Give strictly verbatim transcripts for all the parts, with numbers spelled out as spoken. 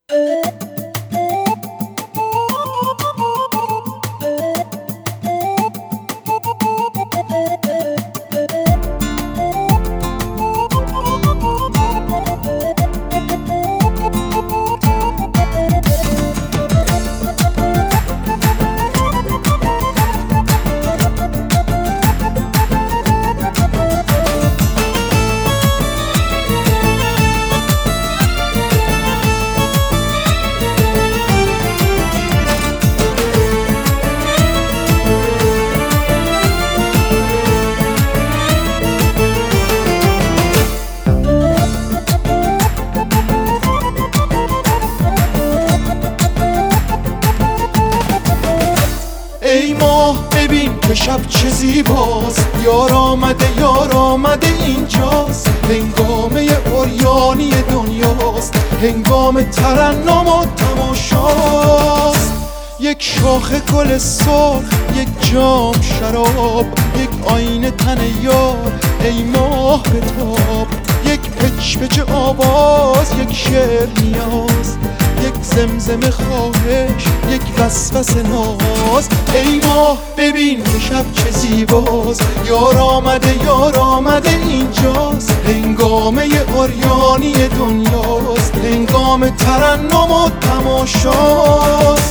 ای ماه ببین که شب چه زیباست، یار آمده یار آمده اینجاست. هنگامه عریانی دنیاست، هنگام ترنم و تماشاست. یک شاخه گل سرخ، یک جام شراب، یک آینه تن یار، ای ماه بتاب. یک پچ پچ آواز، یک شعر نیاز، یک زمزمه خواهش، یک وسوسه ناز. ای ماه ببین که شب چه زیباست، یار آمده یار آمده اینجاست. هنگامه عریانی دنیاست، هنگام ترنم و تماشاست.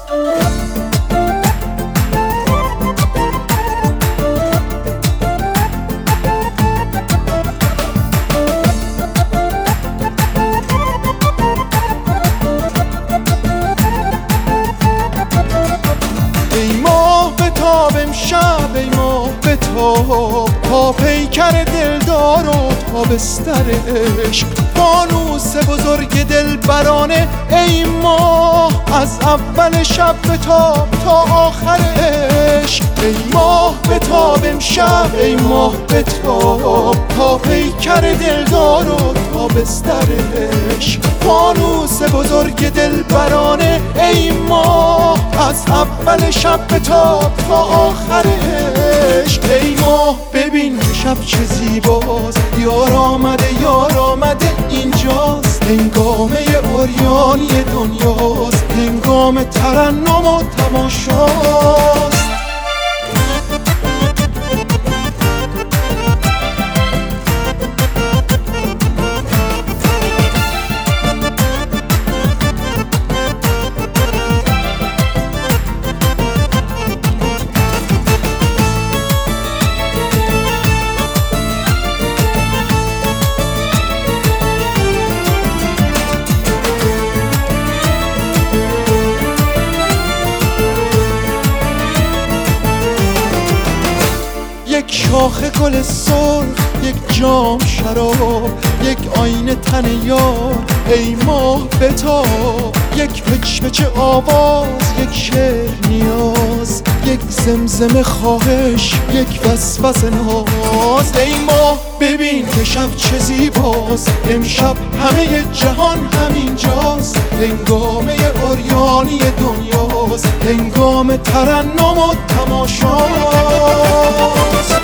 امشب ای ماه بتاب، تا پیکر دلدار و تا بستر عشق. فانوس بزرگ دلبرانه ای ماه، از اول شب بتاب تا آخر عشق. ای ماه بتاب امشب ای ماه بتاب، تا پیکر دلدار و تا بستر عشق. فانوس بزرگ دلبرانه ای ماه، از اول شب بتاب تا آخر عشق. ای ماه ببین که شب چه زیباست، یار آمده یار آمده اینجاست. هنگامه عریانی دنیاست، هنگام ترنم و تماشاست. یک شاخه گل سرخ، یک جام شراب، یک آینه تن یار، ای ماه بتاب. یک پچ پچ آواز، یک شعر نیاز، یک زمزمه خواهش، یک وسوسه ناز. ای ماه ببین که شب چه زیباست، امشب همه جهان همینجاست. هنگامه عریانی دنیاست، هنگام ترنم و تماشاست.